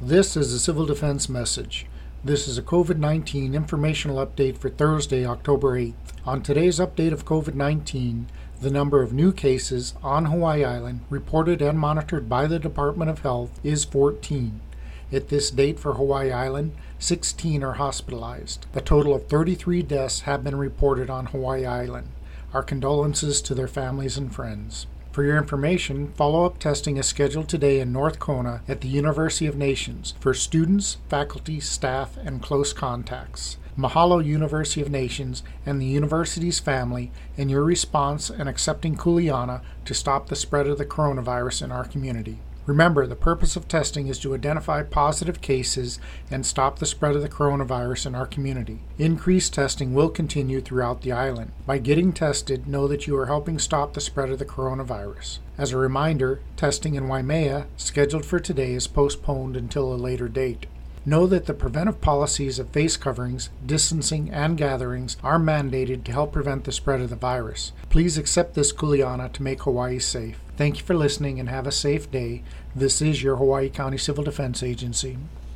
This is a Civil Defense message. This is a COVID-19 informational update for Thursday, October 8th. On today's update of COVID-19, the number of new cases on Hawaii Island reported and monitored by the Department of Health is 14. At this date for Hawaii Island, 16 are hospitalized. A total of 33 deaths have been reported on Hawaii Island. Our condolences to their families and friends. For your information, follow-up testing is scheduled today in North Kona at the University of Nations for students, faculty, staff, and close contacts. Mahalo University of Nations and the university's family in your response and accepting kuleana to stop the spread of the coronavirus in our community. Remember, the purpose of testing is to identify positive cases and stop the spread of the coronavirus in our community. Increased testing will continue throughout the island. By getting tested, know that you are helping stop the spread of the coronavirus. As a reminder, testing in Waimea, scheduled for today, is postponed until a later date. Know that the preventive policies of face coverings, distancing, and gatherings are mandated to help prevent the spread of the virus. Please accept this kuleana to make Hawaii safe. Thank you for listening and have a safe day. This is your Hawaii County Civil Defense Agency.